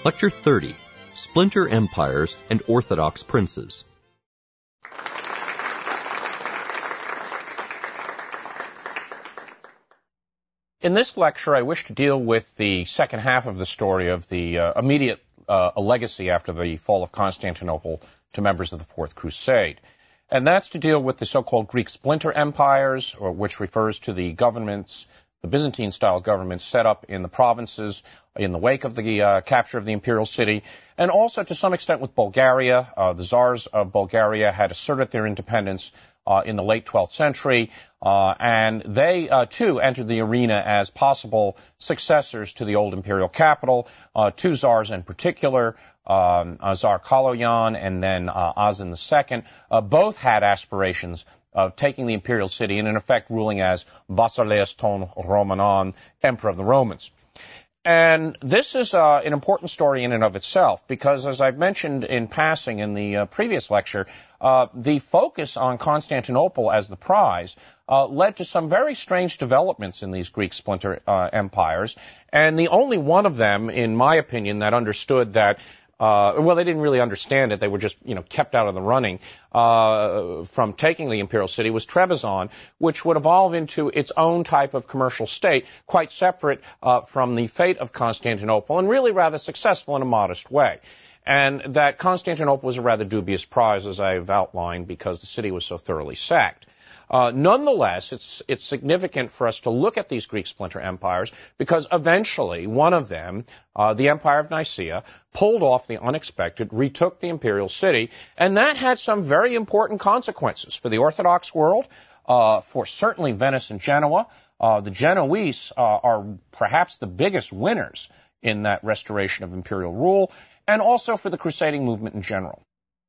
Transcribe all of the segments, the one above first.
Lecture 30, Splinter Empires and Orthodox Princes. In this lecture, I wish to deal with the second half of the story of the immediate legacy after the fall of Constantinople to members of the Fourth Crusade. And that's to deal with the so-called Greek splinter empires, or which refers to the governments, the Byzantine-style governments set up in the provinces in the wake of the capture of the imperial city, and also to some extent with Bulgaria. The Tsars of Bulgaria had asserted their independence in the late 12th century, and they, too, entered the arena as possible successors to the old imperial capital. Two Tsars in particular, Tsar Kaloyan and then Azan II, both had aspirations of taking the imperial city and, in effect, ruling as Basileus ton Romanon, Emperor of the Romans. And this is an important story in and of itself because, as I've mentioned in passing in the previous lecture, the focus on Constantinople as the prize led to some very strange developments in these Greek splinter empires, and the only one of them, in my opinion, that understood that well, they didn't really understand it. They were just, kept out of the running from taking the imperial city was Trebizond, which would evolve into its own type of commercial state, quite separate from the fate of Constantinople, and really rather successful in a modest way. And that Constantinople was a rather dubious prize, as I've outlined, because the city was so thoroughly sacked. Nonetheless, it's significant for us to look at these Greek splinter empires because eventually one of them, the Empire of Nicaea, pulled off the unexpected, retook the imperial city, and that had some very important consequences for the Orthodox world, for certainly Venice and Genoa. The Genoese are perhaps the biggest winners in that restoration of imperial rule, and also for the crusading movement in general.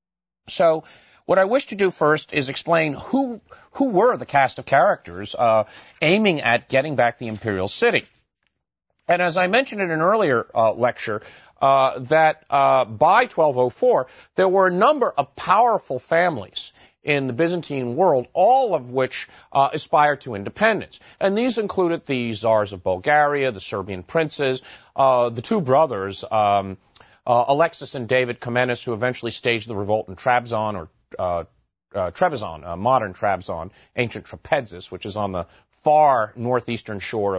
So, what I wish to do first is explain who were the cast of characters aiming at getting back the imperial city. And as I mentioned in an earlier lecture, that by 1204, there were a number of powerful families in the Byzantine world, all of which aspired to independence. And these included the Tsars of Bulgaria, the Serbian princes, the two brothers, Alexis and David Comnenus, who eventually staged the revolt in Trabzon, or Trebizond, modern Trabzon, ancient Trapezis, which is on the far northeastern shore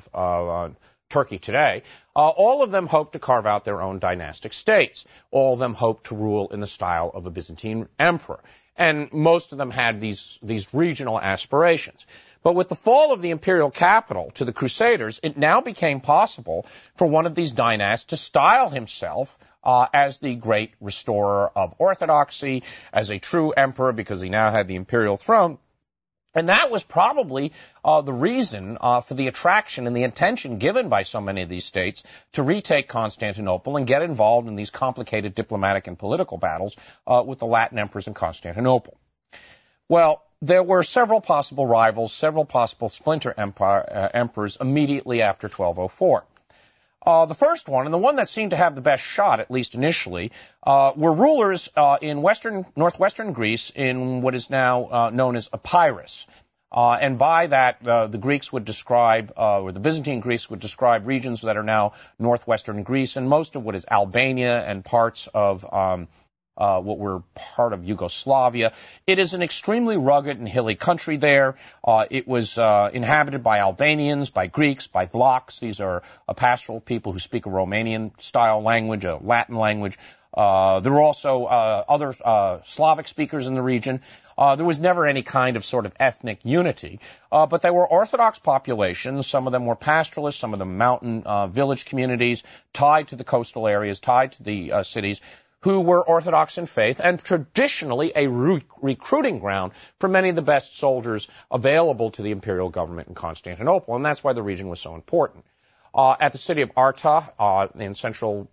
of Turkey today. All of them hoped to carve out their own dynastic states. All of them hoped to rule in the style of a Byzantine emperor. And most of them had these regional aspirations. But with the fall of the imperial capital to the Crusaders, it now became possible for one of these dynasts to style himself as the great restorer of orthodoxy, as a true emperor, because he now had the imperial throne. And that was probably the reason for the attraction and the attention given by so many of these states to retake Constantinople and get involved in these complicated diplomatic and political battles with the Latin emperors in Constantinople. Well, there were several possible rivals, several possible splinter emperors immediately after 1204. The first one, and the one that seemed to have the best shot, at least initially, were rulers in northwestern Greece in what is now known as Epirus. And by that, the Greeks would describe, or the Byzantine Greeks would describe regions that are now northwestern Greece, and most of what is Albania and parts of what were part of Yugoslavia. It is an extremely rugged and hilly country there. It was inhabited by Albanians, by Greeks, by Vlachs. These are pastoral people who speak a Romanian-style language, a Latin language. There were also other Slavic speakers in the region. There was never any kind of sort of ethnic unity, but they were Orthodox populations. Some of them were pastoralists, some of them mountain village communities tied to the coastal areas, tied to the cities, who were Orthodox in faith and traditionally a recruiting ground for many of the best soldiers available to the imperial government in Constantinople, and that's why the region was so important. At the city of Arta, in central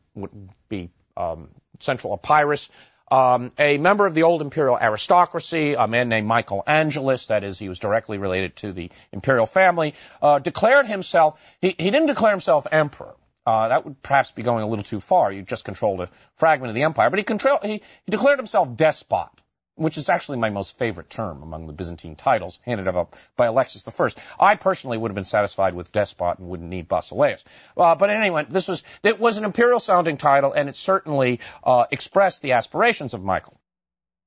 Epirus, a member of the old imperial aristocracy, a man named Michael Angelus, that is, he was directly related to the imperial family, declared himself, he didn't declare himself emperor. That would perhaps be going a little too far. You just controlled a fragment of the empire. But he declared himself despot. which is actually my most favorite term among the Byzantine titles, handed up by Alexis I. I personally would have been satisfied with despot and wouldn't need Basileus. But anyway, it was an imperial-sounding title, and it certainly expressed the aspirations of Michael.